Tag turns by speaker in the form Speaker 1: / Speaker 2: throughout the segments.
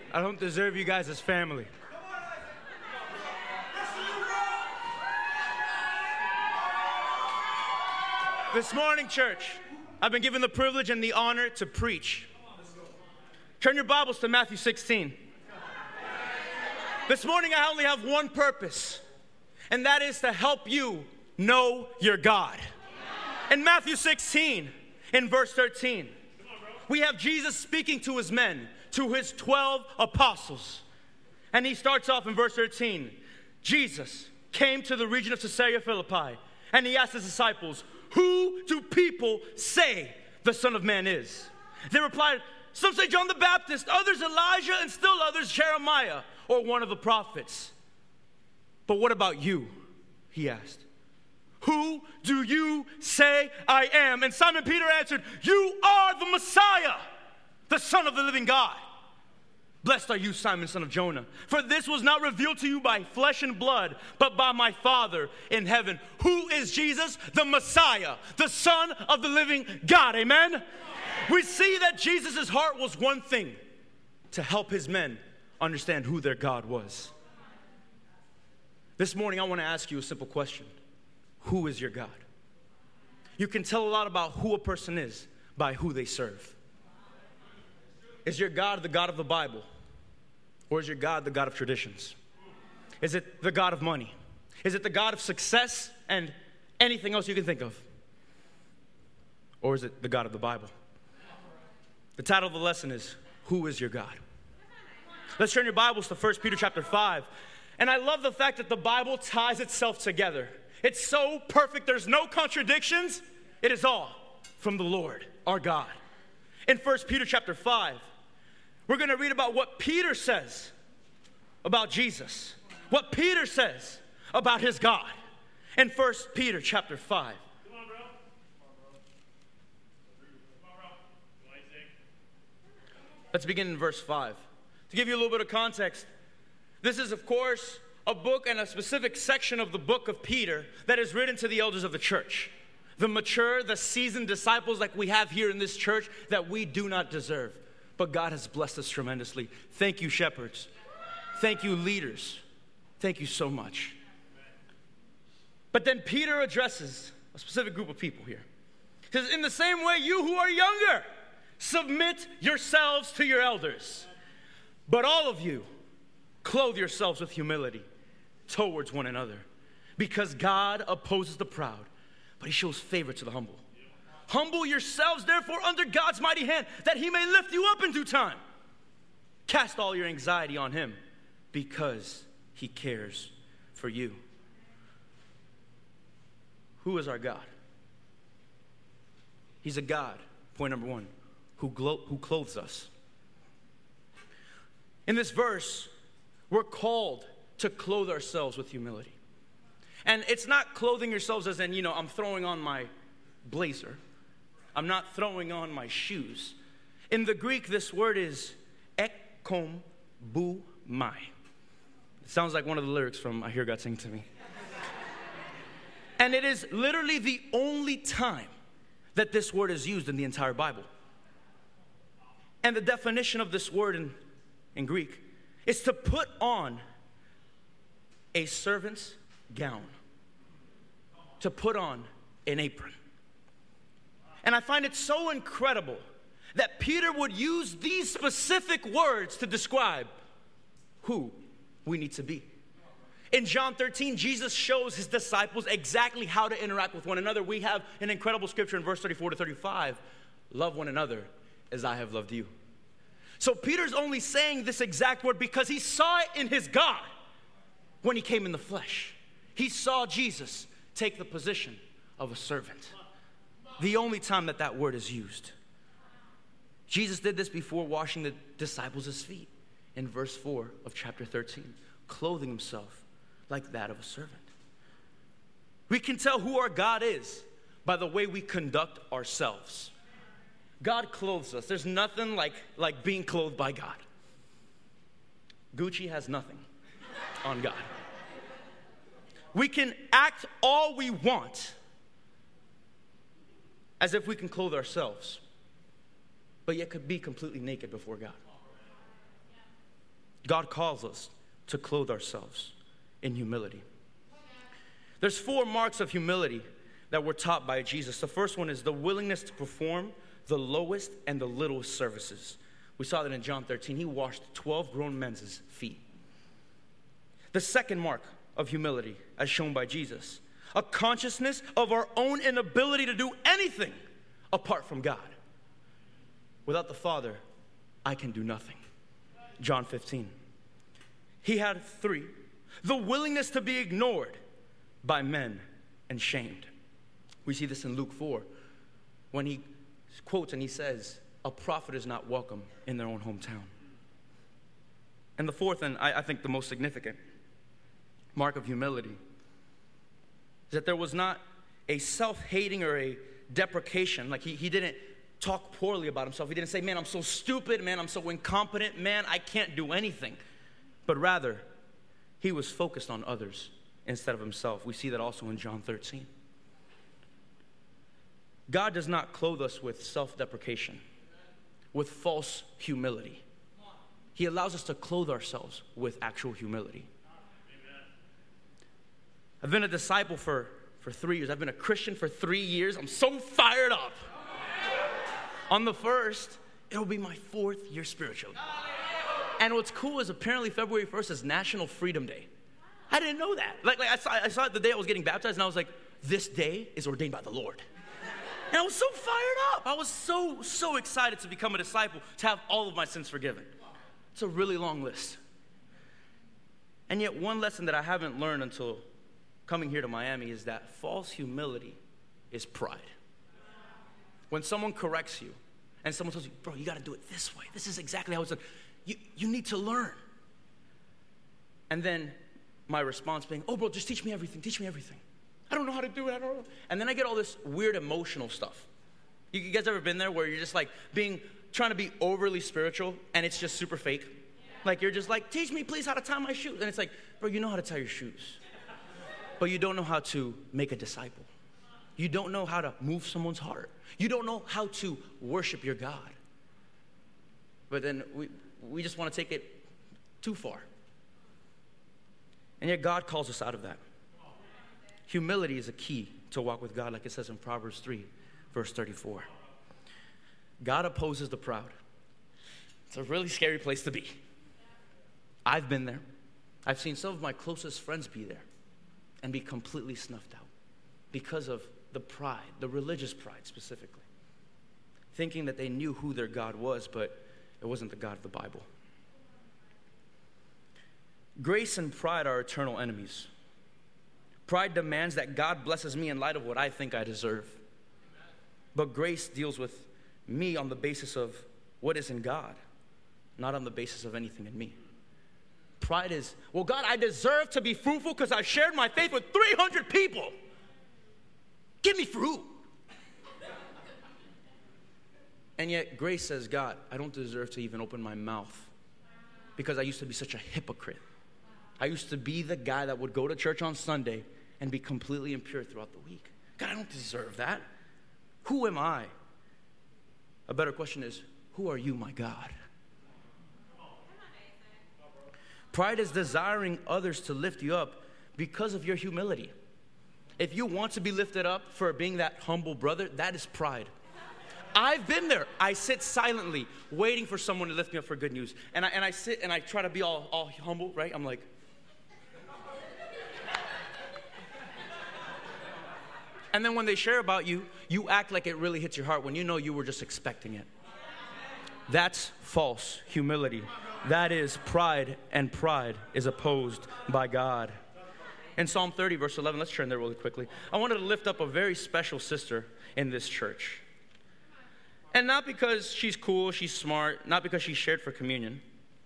Speaker 1: I don't deserve you guys as family. This morning, church, I've been given the privilege and the honor to preach. Turn your Bibles to Matthew 16. This morning, I only have one purpose, and that is to help you know your God. In Matthew 16, in verse 13, we have Jesus speaking to his men, to his 12 apostles. And he starts off in verse 13. Jesus came to the region of Caesarea Philippi, and he asked his disciples, "Who do people say the Son of Man is?" They replied, "Some say John the Baptist, others Elijah, and still others Jeremiah, or one of the prophets." "But what about you?" he asked. "Who do you say I am?" And Simon Peter answered, "You are the Messiah, the Son of the living God." "Blessed are you, Simon, son of Jonah, for this was not revealed to you by flesh and blood, but by my Father in heaven." Who is Jesus? The Messiah, the Son of the living God. Amen? Amen. We see that Jesus' heart was one thing: to help his men understand who their God was. This morning, I want to ask you a simple question. Who is your God? You can tell a lot about who a person is by who they serve. Is your God the God of the Bible? Or is your God the God of traditions? Is it the God of money? Is it the God of success and anything else you can think of? Or is it the God of the Bible? The title of the lesson is, Who is your God? Let's turn your Bibles to 1 Peter chapter 5. And I love the fact that the Bible ties itself together. It's so perfect, there's no contradictions. It is all from the Lord, our God. In 1 Peter chapter 5, we're going to read about what Peter says about Jesus. What Peter says about his God. In 1 Peter chapter 5.
Speaker 2: Come on, bro.
Speaker 1: Let's begin in verse 5. To give you a little bit of context, this is, of course, a book and a specific section of the book of Peter that is written to the elders of the church. The mature, the seasoned disciples like we have here in this church that we do not deserve. But God has blessed us tremendously. Thank you, shepherds. Thank you, leaders. Thank you so much. But then Peter addresses a specific group of people here. He says, "In the same way, you who are younger, submit yourselves to your elders. But all of you, clothe yourselves with humility towards one another. Because God opposes the proud, but he shows favor to the humble. Humble yourselves, therefore, under God's mighty hand, that he may lift you up in due time. Cast all your anxiety on him, because he cares for you." Who is our God? He's a God, point number one, who clothes us. In this verse, we're called to clothe ourselves with humility. And it's not clothing yourselves as in, I'm throwing on my blazer. I'm not throwing on my shoes. In the Greek, this word is ekkombumai. It sounds like one of the lyrics from I Hear God Sing to Me. And it is literally the only time that this word is used in the entire Bible. And the definition of this word in Greek is to put on a servant's gown, to put on an apron. And I find it so incredible that Peter would use these specific words to describe who we need to be. In John 13, Jesus shows his disciples exactly how to interact with one another. We have an incredible scripture in verse 34 to 35. Love one another as I have loved you. So Peter's only saying this exact word because he saw it in his God when he came in the flesh. He saw Jesus take the position of a servant. The only time that word is used. Jesus did this before washing the disciples' feet in verse 4 of chapter 13, clothing himself like that of a servant. We can tell who our God is by the way we conduct ourselves. God clothes us. There's nothing like being clothed by God. Gucci has nothing on God. We can act all we want as if we can clothe ourselves, but yet could be completely naked before God. God calls us to clothe ourselves in humility. There's 4 marks of humility that we're taught by Jesus. The first one is the willingness to perform the lowest and the littlest services. We saw that in John 13. He washed 12 grown men's feet. The second mark of humility, as shown by Jesus, a consciousness of our own inability to do anything apart from God. Without the Father, I can do nothing. John 15. He had 3, the willingness to be ignored by men and shamed. We see this in Luke 4 when he quotes and he says, a prophet is not welcome in their own hometown. And the fourth, and I think the most significant mark of humility, is that there was not a self-hating or a deprecation. Like he didn't talk poorly about himself. He didn't say, man, I'm so stupid. Man, I'm so incompetent. Man, I can't do anything. But rather, he was focused on others instead of himself. We see that also in John 13. God does not clothe us with self-deprecation, with false humility. He allows us to clothe ourselves with actual humility. I've been a disciple for 3 years. I've been a Christian for 3 years. I'm so fired up. On the 1st, it'll be my 4th year spiritually. And what's cool is apparently February 1st is National Freedom Day. I didn't know that. Like I saw it the day I was getting baptized, and I was like, this day is ordained by the Lord. And I was so fired up. I was so excited to become a disciple, to have all of my sins forgiven. It's a really long list. And yet one lesson that I haven't learned until coming here to Miami is that false humility is pride. When someone corrects you and someone tells you, bro, you got to do it this way. This is exactly how it's done. You need to learn. And then my response being, oh, bro, just teach me everything. Teach me everything. I don't know how to do it. I don't know. And then I get all this weird emotional stuff. You guys ever been there where you're just like trying to be overly spiritual and it's just super fake? Yeah. Like you're just like, teach me please how to tie my shoes. And it's like, bro, you know how to tie your shoes. But you don't know how to make a disciple. You don't know how to move someone's heart. You don't know how to worship your God. But then we just want to take it too far. And yet God calls us out of that. Humility is a key to walk with God, like it says in Proverbs 3, verse 34. God opposes the proud. It's a really scary place to be. I've been there. I've seen some of my closest friends be there and be completely snuffed out because of the pride, the religious pride specifically, thinking that they knew who their God was, but it wasn't the God of the Bible. Grace and pride are eternal enemies. Pride demands that God blesses me in light of what I think I deserve. But grace deals with me on the basis of what is in God, not on the basis of anything in me. Pride is, well, God, I deserve to be fruitful because I shared my faith with 300 people. Give me fruit. And yet grace says, God, I don't deserve to even open my mouth because I used to be such a hypocrite. I used to be the guy that would go to church on Sunday and be completely impure throughout the week. God, I don't deserve that. Who am I? A better question is, who are you, my God? Pride is desiring others to lift you up because of your humility. If you want to be lifted up for being that humble brother, that is pride. I've been there. I sit silently waiting for someone to lift me up for good news. And I sit and I try to be all humble, right? I'm like, and then when they share about you, you act like it really hits your heart when you know you were just expecting it. That's false humility. That is pride, and pride is opposed by God. In Psalm 30, verse 11, let's turn there really quickly. I wanted to lift up a very special sister in this church. And not because she's cool, she's smart, not because she shared for communion,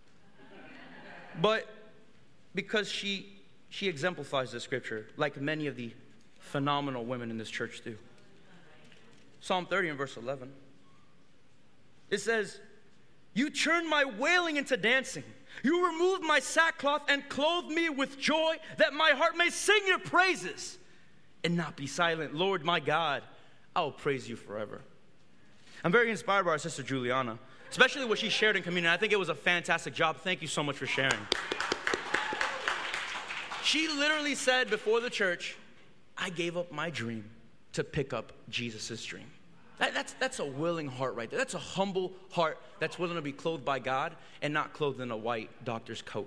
Speaker 1: but because she exemplifies the scripture like many of the phenomenal women in this church do. Psalm 30 and verse 11. It says, you turned my wailing into dancing. You removed my sackcloth and clothed me with joy, that my heart may sing your praises and not be silent. Lord, my God, I will praise you forever. I'm very inspired by our sister Juliana. especially what she shared in communion. I think it was a fantastic job. Thank you so much for sharing. She literally said before the church, I gave up my dream to pick up Jesus' dream. That's a willing heart right there. That's a humble heart that's willing to be clothed by God and not clothed in a white doctor's coat.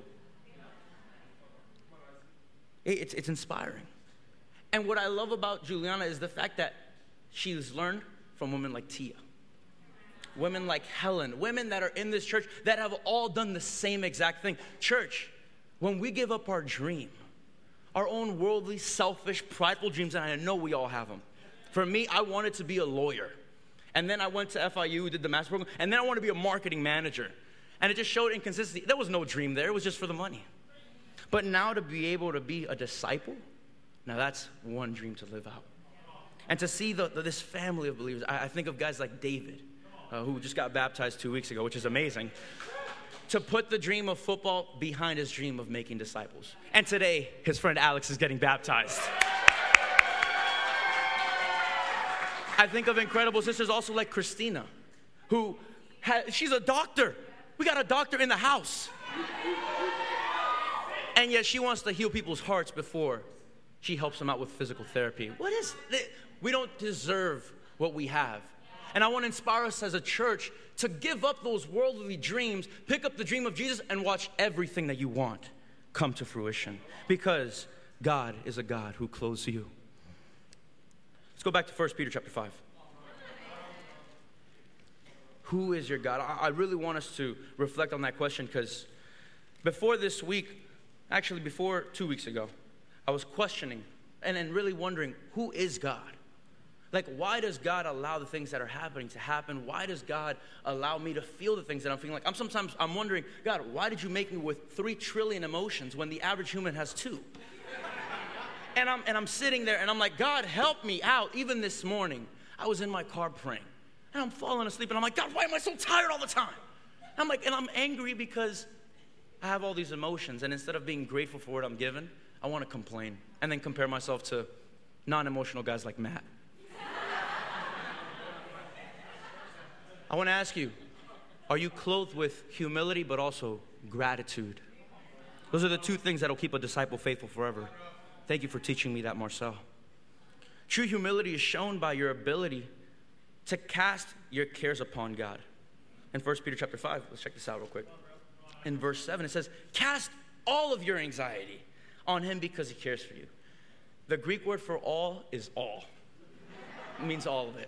Speaker 1: It's inspiring. And what I love about Juliana is the fact that she's learned from women like Tia, women like Helen, women that are in this church that have all done the same exact thing. Church, when we give up our dream, our own worldly, selfish, prideful dreams, and I know we all have them. For me, I wanted to be a lawyer. And then I went to FIU, did the master's program, and then I wanted to be a marketing manager. And it just showed inconsistency. There was no dream there. It was just for the money. But now to be able to be a disciple, now that's one dream to live out. And to see this family of believers, I think of guys like David, who just got baptized 2 weeks ago, which is amazing. To put the dream of football behind his dream of making disciples. And today, his friend Alex is getting baptized. I think of incredible sisters also like Christina, who she's a doctor. We got a doctor in the house. And yet she wants to heal people's hearts before she helps them out with physical therapy. What is it? We don't deserve what we have. And I want to inspire us as a church to give up those worldly dreams, pick up the dream of Jesus, and watch everything that you want come to fruition. Because God is a God who clothes you. Let's go back to 1 Peter chapter 5. Who is your God? I really want us to reflect on that question because before this week, actually before 2 weeks ago, I was questioning and really wondering, who is God? Like, why does God allow the things that are happening to happen? Why does God allow me to feel the things that I'm feeling? Like, I'm wondering, God, why did you make me with 3 trillion emotions when the average human has 2? And I'm sitting there and I'm like, God, help me out. Even this morning, I was in my car praying and I'm falling asleep and I'm like, God, why am I so tired all the time? And I'm angry because I have all these emotions, and instead of being grateful for what I'm given, I want to complain and then compare myself to non-emotional guys like Matt. I want to ask you, are you clothed with humility but also gratitude? Those are the 2 things that will keep a disciple faithful forever. Thank you for teaching me that, Marcel. True humility is shown by your ability to cast your cares upon God. In 1 Peter chapter 5, let's check this out real quick. In verse 7, it says, cast all of your anxiety on him because he cares for you. The Greek word for all is all. It means all of it.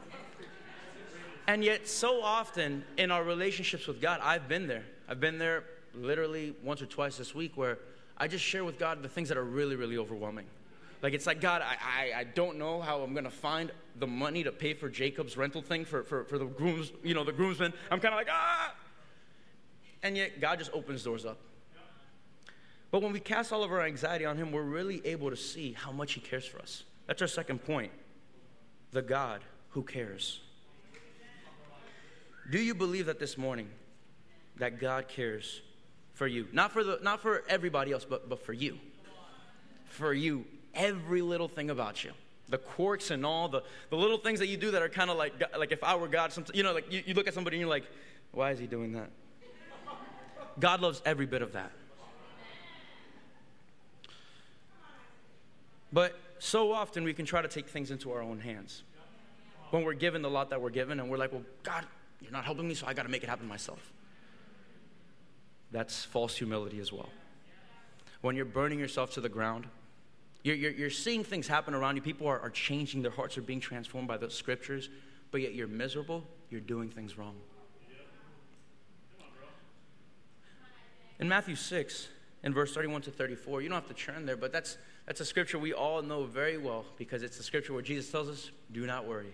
Speaker 1: And yet, so often in our relationships with God, I've been there. I've been there literally once or twice this week where I just share with God the things that are really, really overwhelming. Like, it's like, God, I don't know how I'm going to find the money to pay for Jacob's rental thing for the grooms, the groomsmen. I'm kind of like, And yet, God just opens doors up. But when we cast all of our anxiety on him, we're really able to see how much he cares for us. That's our second point. The God who cares. Do you believe that this morning that God cares for you? Not for everybody else, but for you. For you. Every little thing about you. The quirks and all, the little things that you do that are kind of like if I were God, you look at somebody and you're like, why is he doing that? God loves every bit of that. But so often we can try to take things into our own hands. When we're given the lot that we're given and we're like, well, God, you're not helping me, so I got to make it happen myself. That's false humility as well. When you're burning yourself to the ground, you're seeing things happen around you. People are changing, their hearts are being transformed by the scriptures, but yet you're miserable, you're doing things wrong. In Matthew 6, in verse 31 to 34, you don't have to turn there, but that's a scripture we all know very well because it's the scripture where Jesus tells us, do not worry.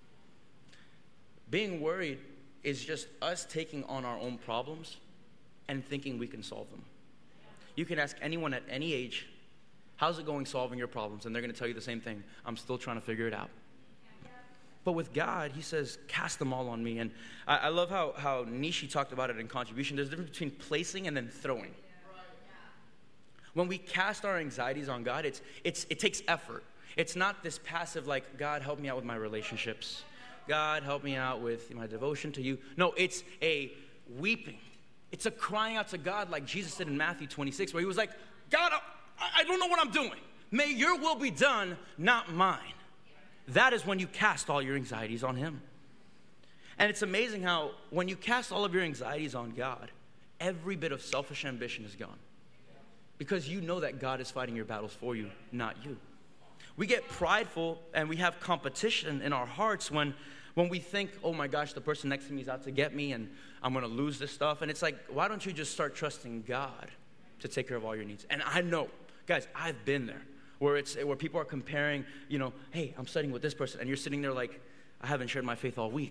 Speaker 1: Being worried is just us taking on our own problems and thinking we can solve them. You can ask anyone at any age, how's it going solving your problems? And they're going to tell you the same thing. I'm still trying to figure it out. But with God, he says, cast them all on me. And I love how Nishi talked about it in Contribution. There's a difference between placing and then throwing. When we cast our anxieties on God, it takes effort. It's not this passive like, God, help me out with my relationships. God, help me out with my devotion to you. No, it's a weeping. It's a crying out to God like Jesus did in Matthew 26, where he was like, God, I don't know what I'm doing. May your will be done, not mine. That is when you cast all your anxieties on him. And it's amazing how when you cast all of your anxieties on God, every bit of selfish ambition is gone. Because you know that God is fighting your battles for you, not you. We get prideful and we have competition in our hearts when we think, oh my gosh, the person next to me is out to get me and I'm going to lose this stuff. And it's like, why don't you just start trusting God to take care of all your needs? And I know, guys, I've been there where people are comparing, hey, I'm studying with this person. And you're sitting there like, I haven't shared my faith all week.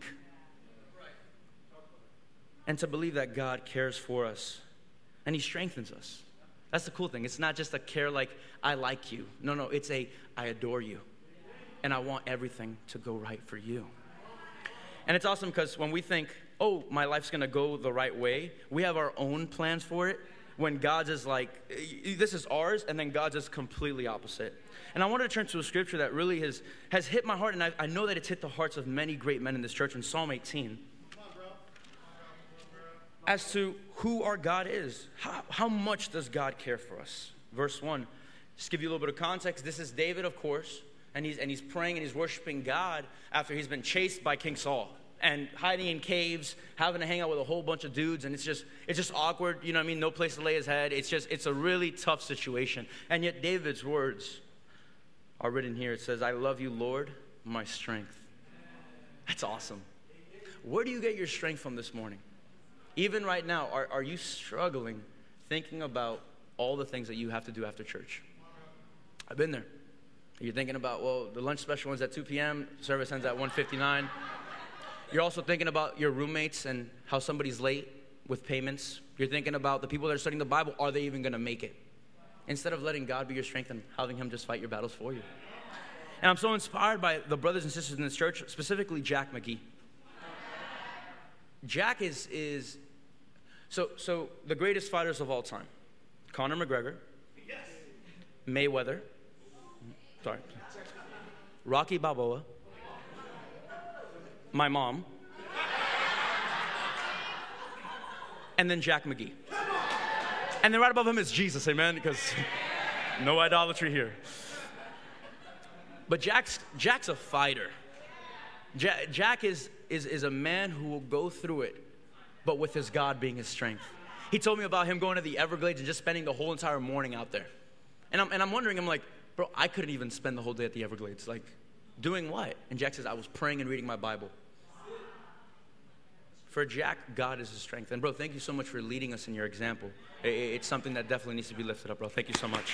Speaker 1: And to believe that God cares for us and he strengthens us. That's the cool thing. It's not just a care like, I like you. No, it's I adore you. And I want everything to go right for you. And it's awesome because when we think, oh, my life's going to go the right way, we have our own plans for it. When God's is like, this is ours, and then God's is completely opposite. And I wanted to turn to a scripture that really has hit my heart, and I know that it's hit the hearts of many great men in this church in Psalm 18. As to who our God is. How much does God care for us? Verse 1, just give you a little bit of context. This is David, of course, and he's praying and he's worshiping God after he's been chased by King Saul and hiding in caves, having to hang out with a whole bunch of dudes, and it's just awkward, you know what I mean? No place to lay his head. It's a really tough situation. And yet David's words are written here. It says, I love you, Lord, my strength. That's awesome. Where do you get your strength from this morning? Even right now, are you struggling thinking about all the things that you have to do after church? I've been there. You're thinking about, well, the lunch special ends at 2 p.m., service ends at 1:59. You're also thinking about your roommates and how somebody's late with payments. You're thinking about the people that are studying the Bible, are they even going to make it? Instead of letting God be your strength and having him just fight your battles for you. And I'm so inspired by the brothers and sisters in this church, specifically Jack McGee. Jack is so the greatest fighters of all time. Conor McGregor. Yes. Mayweather. Sorry. Rocky Balboa. My mom. And then Jack McGee. And then right above him is Jesus, amen? Because no idolatry here. But Jack's a fighter. Jack is a man who will go through it, but with his God being his strength. He told me about him going to the Everglades and just spending the whole entire morning out there. And I'm wondering, I'm like, bro, I couldn't even spend the whole day at the Everglades. Like, doing what? And Jack says, I was praying and reading my Bible. For Jack, God is his strength. And bro, thank you so much for leading us in your example. It's something that definitely needs to be lifted up, bro. Thank you so much.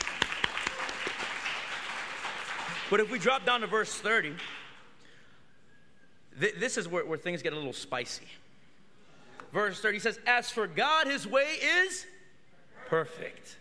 Speaker 1: But if we drop down to verse 30, this is where things get a little spicy. Verse 30 says, as for God, his way is perfect.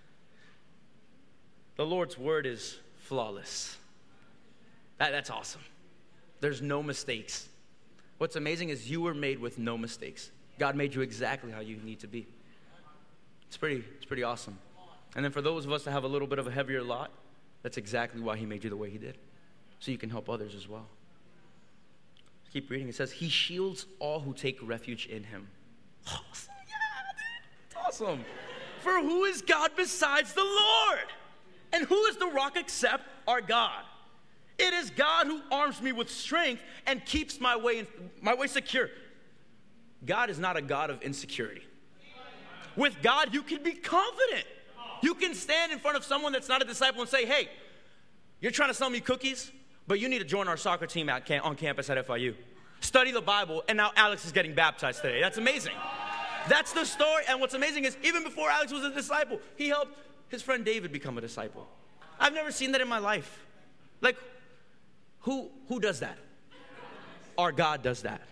Speaker 1: The Lord's word is flawless. That's awesome. There's no mistakes. What's amazing is you were made with no mistakes. God made you exactly how you need to be. It's pretty awesome. And then for those of us that have a little bit of a heavier lot, that's exactly why he made you the way he did. So you can help others as well. Keep reading. It says, he shields all who take refuge in him. Awesome. Yeah, dude. It's awesome. For who is God besides the Lord? And who is the rock except our God? It is God who arms me with strength and keeps my way secure. God is not a God of insecurity. With God, you can be confident. You can stand in front of someone that's not a disciple and say, hey, you're trying to sell me cookies, but you need to join our soccer team on campus at FIU. Study the Bible, and now Alex is getting baptized today. That's amazing. That's the story. And what's amazing is even before Alex was a disciple, he helped his friend David become a disciple. I've never seen that in my life. Like, who does that? Our God does that.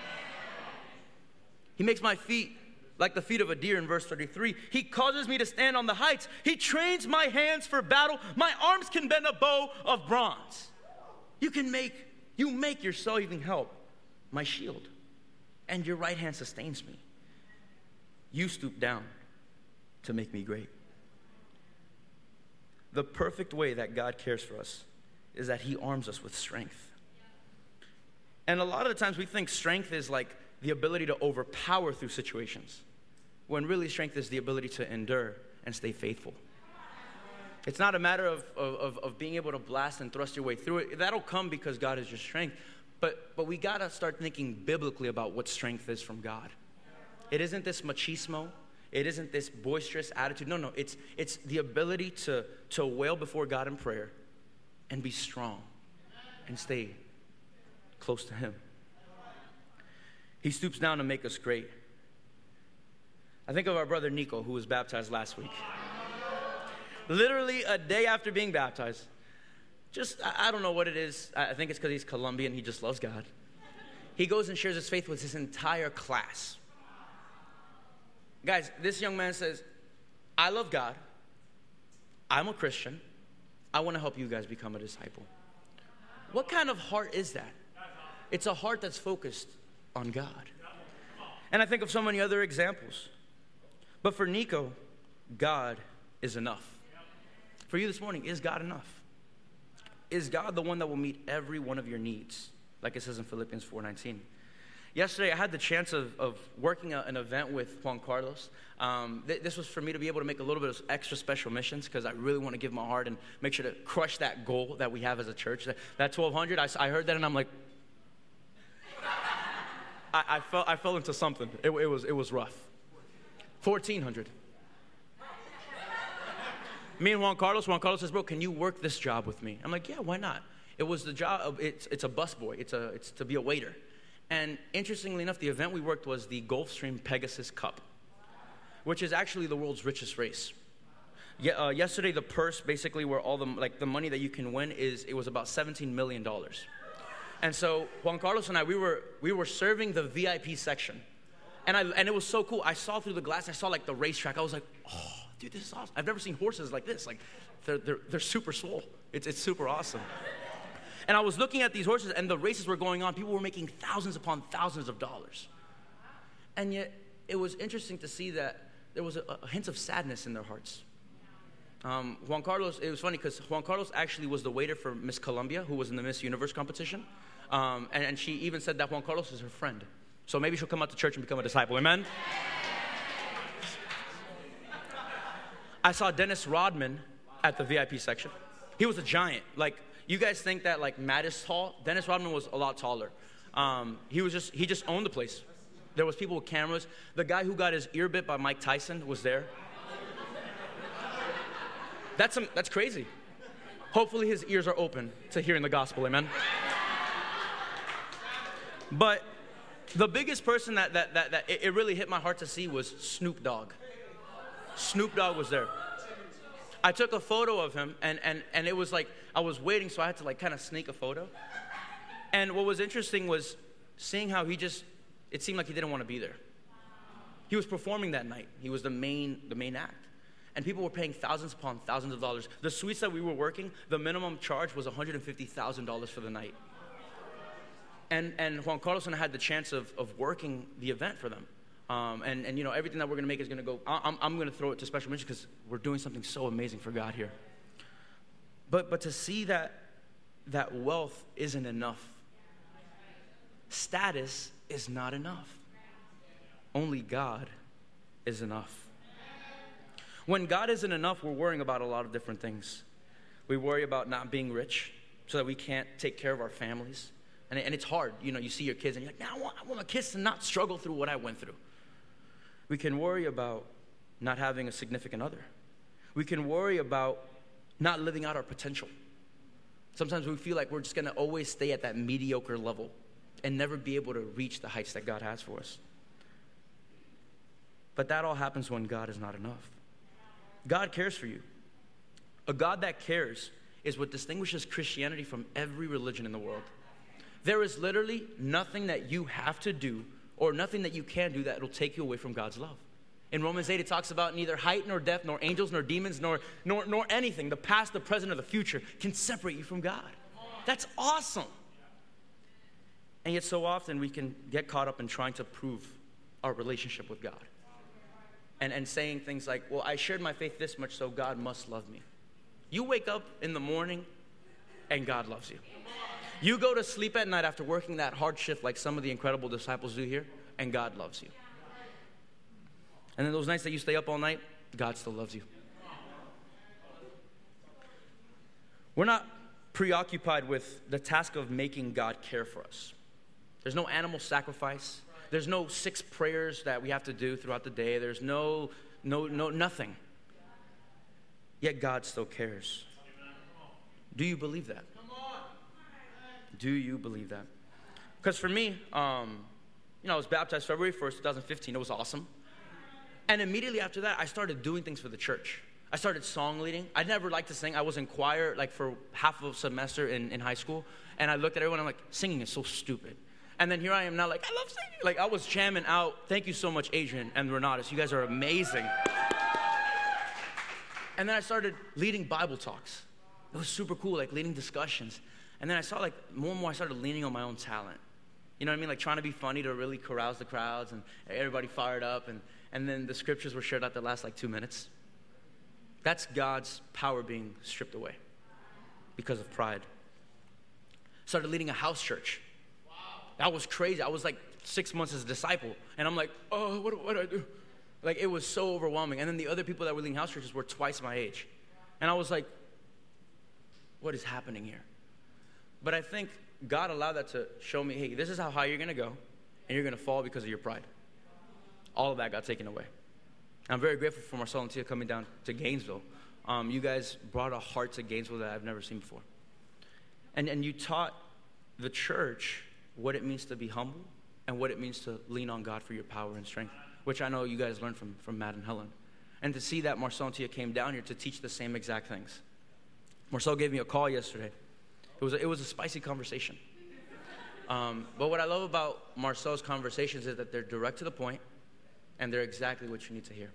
Speaker 1: He makes my feet like the feet of a deer in verse 33. He causes me to stand on the heights. He trains my hands for battle. My arms can bend a bow of bronze. You make your saving help my shield, and your right hand sustains me. You stoop down to make me great. The perfect way that God cares for us is that he arms us with strength. And a lot of the times we think strength is like the ability to overpower through situations, when really strength is the ability to endure and stay faithful. It's not a matter of being able to blast and thrust your way through it. That'll come because God is your strength. But we got to start thinking biblically about what strength is from God. It isn't this machismo. It isn't this boisterous attitude. No, it's the ability to wail before God in prayer and be strong and stay close to him. He stoops down to make us great. I think of our brother Nico, who was baptized last week. Literally a day after being baptized. I don't know what it is. I think it's because he's Colombian. He just loves God. He goes and shares his faith with his entire class. Guys, this young man says, I love God. I'm a Christian. I want to help you guys become a disciple. What kind of heart is that? It's a heart that's focused on God. And I think of so many other examples. But for Nico, God is enough. For you this morning, is God enough? Is God the one that will meet every one of your needs? Like it says in Philippians 4:19. Yesterday, I had the chance of working an event with Juan Carlos. This was for me to be able to make a little bit of extra special missions because I really want to give my heart and make sure to crush that goal that we have as a church. That 1,200, I heard that and I'm like, I fell into something. It was rough. 1,400. Me and Juan Carlos says, bro, can you work this job with me? I'm like, yeah, why not? It was the job, it's a busboy. It's to be a waiter. And interestingly enough, the event we worked was the Gulfstream Pegasus Cup, which is actually the world's richest race. Yesterday, the purse, basically where all the money that you can win it was about $17 million. And so Juan Carlos and I, we were serving the VIP section. And it was so cool. I saw through the glass, I saw like the racetrack. I was like, oh, dude, this is awesome. I've never seen horses like this. Like they're super swole. It's super awesome. And I was looking at these horses and the races were going on. People were making thousands upon thousands of dollars. And yet it was interesting to see that there was a hint of sadness in their hearts. Juan Carlos, it was funny because Juan Carlos actually was the waiter for Miss Colombia, who was in the Miss Universe competition. And she even said that Juan Carlos is her friend. So maybe she'll come out to church and become a disciple. Amen? I saw Dennis Rodman at the VIP section. He was a giant. Like, you guys think that like Matt is tall? Dennis Rodman was a lot taller. He just owned the place. There was people with cameras. The guy who got his ear bit by Mike Tyson was there. That's crazy. Hopefully his ears are open to hearing the gospel. Amen. But the biggest person that it really hit my heart to see was Snoop Dogg. Snoop Dogg was there. I took a photo of him, and it was like, I was waiting, so I had to like kind of sneak a photo. And what was interesting was seeing how it seemed like he didn't want to be there. He was performing that night. He was the main act. And people were paying thousands upon thousands of dollars. The suites that we were working, the minimum charge was $150,000 for the night. And Juan Carlos and I had the chance of working the event for them. And you know, everything that we're going to make is going to go, I'm going to throw it to special mention because we're doing something so amazing for God here. But to see that wealth isn't enough. Status is not enough. Only God is enough. When God isn't enough, we're worrying about a lot of different things. We worry about not being rich so that we can't take care of our families. And it's hard. You know, you see your kids and you're like, I want my kids to not struggle through what I went through. We can worry about not having a significant other. We can worry about not living out our potential. Sometimes we feel like we're just going to always stay at that mediocre level and never be able to reach the heights that God has for us. But that all happens when God is not enough. God cares for you. A God that cares is what distinguishes Christianity from every religion in the world. There is literally nothing that you have to do or nothing that you can do that will take you away from God's love. In Romans 8, it talks about neither height nor depth, nor angels, nor demons, nor anything, the past, the present, or the future, can separate you from God. That's awesome. And yet so often we can get caught up in trying to prove our relationship with God. And saying things like, well, I shared my faith this much, so God must love me. You wake up in the morning and God loves you. You go to sleep at night after working that hard shift like some of the incredible disciples do here, and God loves you. And then those nights that you stay up all night, God still loves you. We're not preoccupied with the task of making God care for us. There's no animal sacrifice. There's no 6 prayers that we have to do throughout the day. There's nothing. Yet God still cares. Do you believe that? Do you believe that? Because for me, I was baptized February 1st, 2015. It was awesome. And immediately after that, I started doing things for the church. I started song leading. I never liked to sing. I was in choir like for half of a semester in high school. And I looked at everyone, I'm like, singing is so stupid. And then here I am now like, I love singing. Like I was jamming out. Thank you so much, Adrian and Renatus. You guys are amazing. And then I started leading Bible talks. It was super cool, like leading discussions. And then I saw like more and more I started leaning on my own talent. You know what I mean? Like trying to be funny to really carouse the crowds and everybody fired up. And then the scriptures were shared out that last like 2 minutes. That's God's power being stripped away because of pride. Started leading a house church. Wow. That was crazy. I was like 6 months as a disciple. And I'm like, oh, what do I do? Like it was so overwhelming. And then the other people that were leading house churches were twice my age. And I was like, what is happening here? But I think God allowed that to show me, hey, this is how high you're going to go. And you're going to fall because of your pride. All of that got taken away. I'm very grateful for Marcel and Tia coming down to Gainesville. You guys brought a heart to Gainesville that I've never seen before. And you taught the church what it means to be humble and what it means to lean on God for your power and strength, which I know you guys learned from Matt and Helen. And to see that Marcel and Tia came down here to teach the same exact things. Marcel gave me a call yesterday. It was a spicy conversation. But what I love about Marcel's conversations is that they're direct to the point, and they're exactly what you need to hear.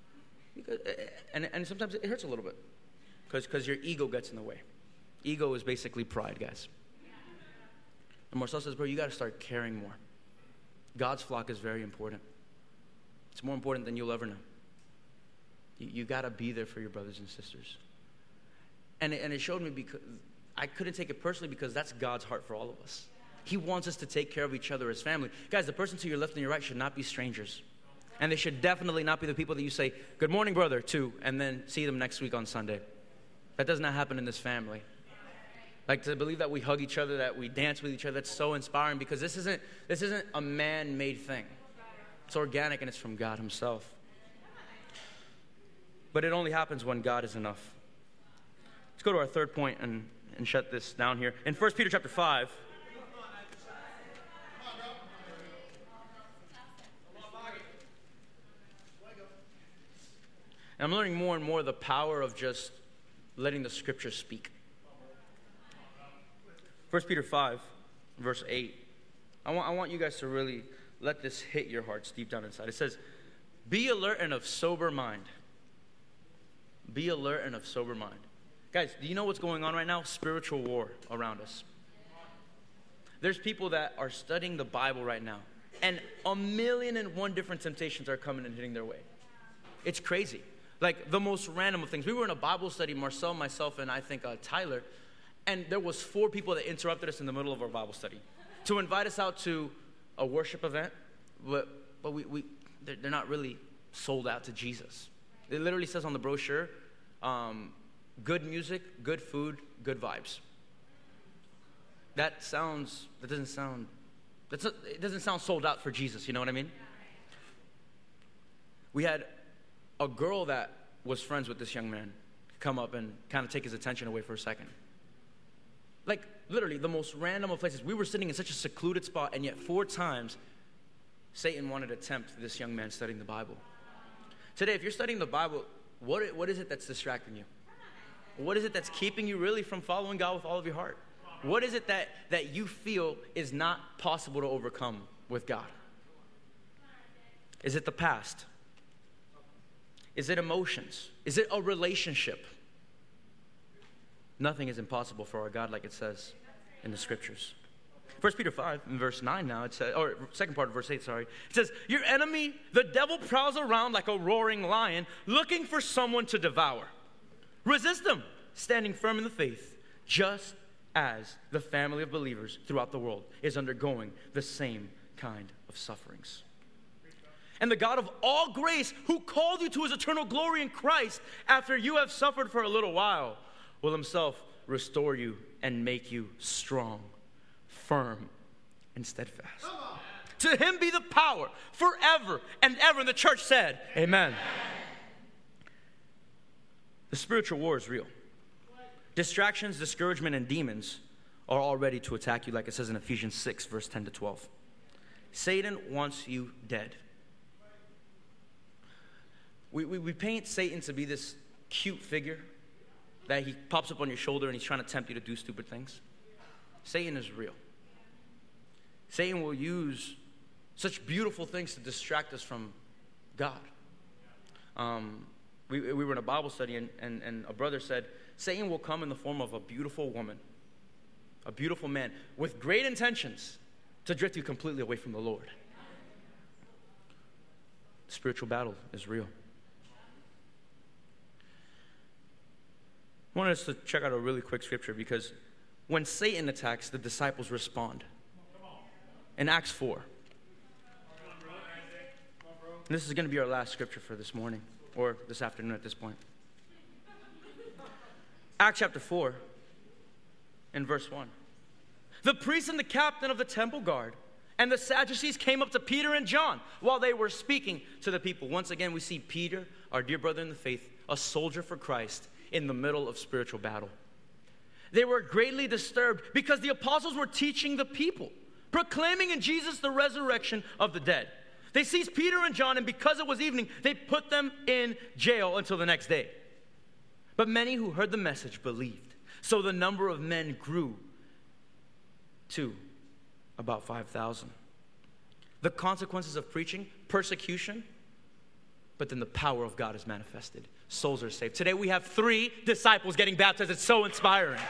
Speaker 1: And sometimes it hurts a little bit, because your ego gets in the way. Ego is basically pride, guys. And Marcel says, bro, you got to start caring more. God's flock is very important. It's more important than you'll ever know. You got to be there for your brothers and sisters. And it showed me, because I couldn't take it personally, because that's God's heart for all of us. He wants us to take care of each other as family. Guys, the person to your left and your right should not be strangers. And they should definitely not be the people that you say, good morning, brother, to, and then see them next week on Sunday. That does not happen in this family. Like, to believe that we hug each other, that we dance with each other, that's so inspiring, because this isn't a man-made thing. It's organic, and it's from God himself. But it only happens when God is enough. Let's go to our third point and shut this down here. In 1 Peter chapter 5, and I'm learning more and more the power of just letting the scriptures speak. 1 Peter 5, verse 8. I want you guys to really let this hit your hearts deep down inside. It says, be alert and of sober mind. Be alert and of sober mind. Guys, do you know what's going on right now? Spiritual war around us. There's people that are studying the Bible right now, and 1,000,001 different temptations are coming and hitting their way. It's crazy. Like the most random of things. We were in a Bible study, Marcel, myself, and I think Tyler, and there was 4 people that interrupted us in the middle of our Bible study to invite us out to a worship event, but they're not really sold out to Jesus. It literally says on the brochure, good music, good food, good vibes. It doesn't sound sold out for Jesus, you know what I mean? We had a girl that was friends with this young man come up and kind of take his attention away for a second. Like, literally, the most random of places. We were sitting in such a secluded spot, and yet 4 times, Satan wanted to tempt this young man studying the Bible. Today, if you're studying the Bible, what is it that's distracting you? What is it that's keeping you really from following God with all of your heart? What is it that you feel is not possible to overcome with God? Is it the past? Is it emotions? Is it a relationship? Nothing is impossible for our God, like it says in the scriptures. 1 Peter 5, in verse 9 now, it says, or second part of verse 8, sorry. It says, your enemy, the devil, prowls around like a roaring lion, looking for someone to devour. Resist him, standing firm in the faith, just as the family of believers throughout the world is undergoing the same kind of sufferings. And the God of all grace, who called you to his eternal glory in Christ after you have suffered for a little while, will himself restore you and make you strong, firm, and steadfast. To him be the power forever and ever. And the church said, amen. The spiritual war is real. Distractions, discouragement, and demons are all ready to attack you, like it says in Ephesians 6, verse 10 to 12. Satan wants you dead. We paint Satan to be this cute figure that he pops up on your shoulder and he's trying to tempt you to do stupid things. Satan is real. Satan will use such beautiful things to distract us from God. We were in a Bible study and a brother said, Satan will come in the form of a beautiful woman, a beautiful man, with great intentions to drift you completely away from the Lord. The spiritual battle is real. I wanted us to check out a really quick scripture because when Satan attacks, the disciples respond. In Acts 4. And this is going to be our last scripture for this morning, or this afternoon at this point. Acts chapter 4, in verse 1. The priest and the captain of the temple guard and the Sadducees came up to Peter and John while they were speaking to the people. Once again, we see Peter, our dear brother in the faith, a soldier for Christ, in the middle of spiritual battle. They were greatly disturbed because the apostles were teaching the people, proclaiming in Jesus the resurrection of the dead. They seized Peter and John, and because it was evening, they put them in jail until the next day. But many who heard the message believed. So the number of men grew to about 5,000. The consequences of preaching, persecution, but then the power of God is manifested. Souls are saved. Today we have 3 disciples getting baptized. It's so inspiring.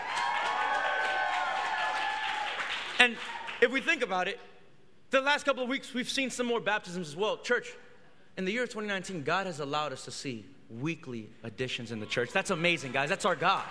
Speaker 1: And if we think about it, the last couple of weeks we've seen some more baptisms as well. Church, in the year of 2019, God has allowed us to see weekly additions in the church. That's amazing, guys. That's our God.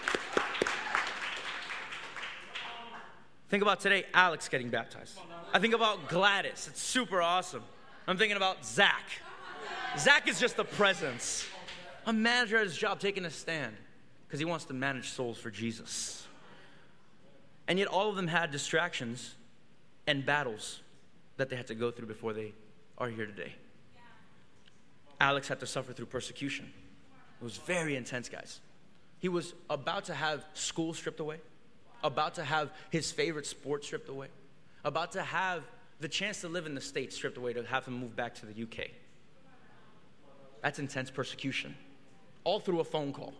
Speaker 1: Think about today, Alex getting baptized. I think about Gladys. It's super awesome. I'm thinking about Zach. Zach is just a presence. A manager at his job taking a stand because he wants to manage souls for Jesus. And yet all of them had distractions and battles that they had to go through before they are here today. Alex had to suffer through persecution. It was very intense, guys. He was about to have school stripped away, about to have his favorite sport stripped away, about to have the chance to live in the States stripped away, to have him move back to the UK. That's intense persecution, all through a phone call.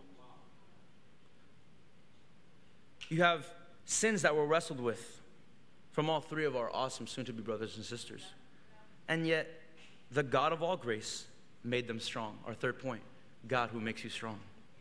Speaker 1: You have sins that were wrestled with from all 3 of our awesome soon-to-be brothers and sisters. And yet, the God of all grace made them strong. Our third point, God who makes you strong.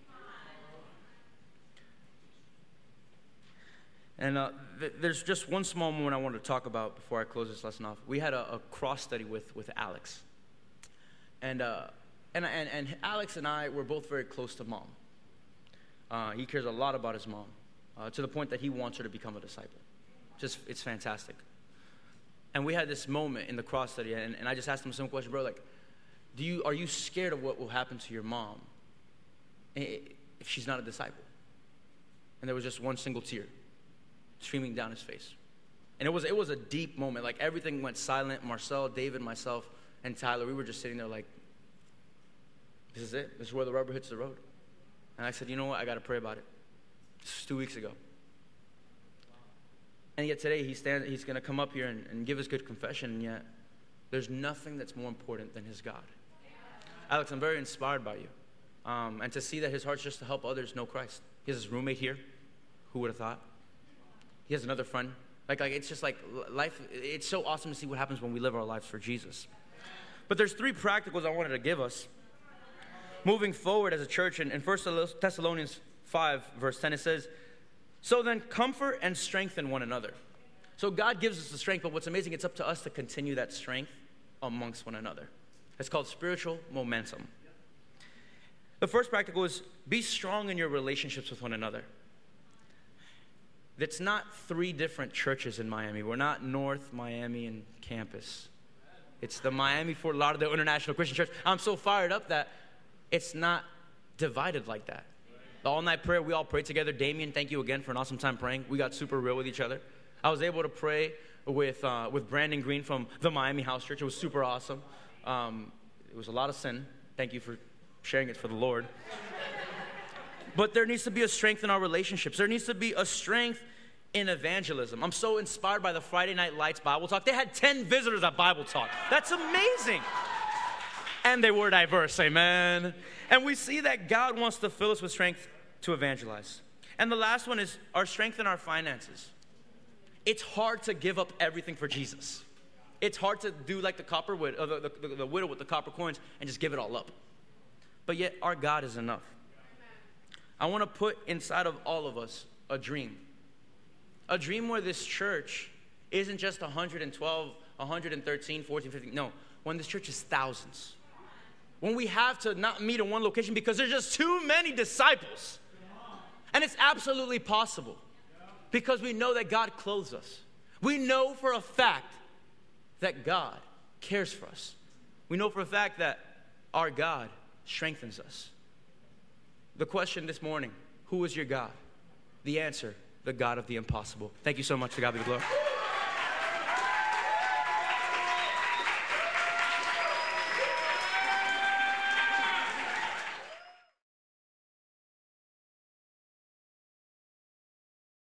Speaker 1: And there's just one small moment I want to talk about before I close this lesson off. We had a cross study with Alex. And Alex and I were both very close to Mom. He cares a lot about his mom, to the point that he wants her to become a disciple. It's fantastic. And we had this moment in the cross study, and I just asked him some question, bro, like, are you scared of what will happen to your mom if she's not a disciple? And there was just one single tear streaming down his face. And it was a deep moment. Like, everything went silent. Marcel, David, myself, and Tyler, we were just sitting there like, this is it. This is where the rubber hits the road. And I said, you know what? I got to pray about it. This was 2 weeks ago. And yet today he's going to come up here and give his good confession, and yet there's nothing that's more important than his God. Alex, I'm very inspired by you. And to see that his heart's just to help others know Christ. He has his roommate here. Who would have thought? He has another friend. Like it's just like life. It's so awesome to see what happens when we live our lives for Jesus. But there's 3 practicals I wanted to give us. Moving forward as a church, in 1 Thessalonians 5, verse 10, it says, so then comfort and strengthen one another. So God gives us the strength, but what's amazing, it's up to us to continue that strength amongst one another. It's called spiritual momentum. The first practical is be strong in your relationships with one another. It's not 3 different churches in Miami. We're not North Miami and campus. It's the Miami Fort Lauderdale International Christian Church. I'm so fired up that it's not divided like that. The all-night prayer, we all prayed together. Damien, thank you again for an awesome time praying. We got super real with each other. I was able to pray with Brandon Green from the Miami House Church. It was super awesome. It was a lot of sin. Thank you for sharing it for the Lord. But there needs to be a strength in our relationships. There needs to be a strength in evangelism. I'm so inspired by the Friday Night Lights Bible Talk. They had 10 visitors at Bible Talk. That's amazing. And they were diverse, amen. And we see that God wants to fill us with strength to evangelize. And the last one is our strength in our finances. It's hard to give up everything for Jesus. It's hard to do like the widow with the copper coins and just give it all up. But yet our God is enough. I want to put inside of all of us a dream. A dream where this church isn't just 112, 113, 14, 15. No, when this church is thousands. When we have to not meet in one location because there's just too many disciples. And it's absolutely possible because we know that God clothes us. We know for a fact that God cares for us. We know for a fact that our God strengthens us. The question this morning, who is your God? The answer, the God of the impossible. Thank you so much. To God be the glory.